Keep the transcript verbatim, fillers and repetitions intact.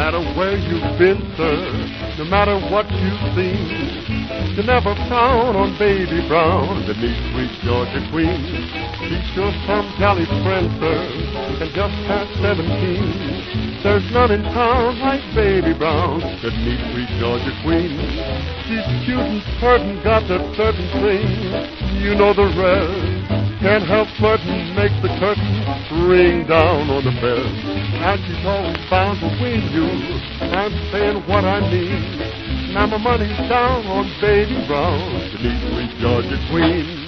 matter where you've been, sir, no matter what you've seen, you never frown on Baby Brown, the neat, sweet Georgia queen. She's sure some jolly friend, sir, and just past seventeen. There's none in town like Baby Brown, the neat, sweet Georgia queen. She's cute and pert and got that certain thing, you know the rest. Can't help flirting, make the curtain ring down on the bed. And she's always bound to win you, I'm saying what I mean. Now my money's down on Baby Brown, the neat, sweet Georgia queen.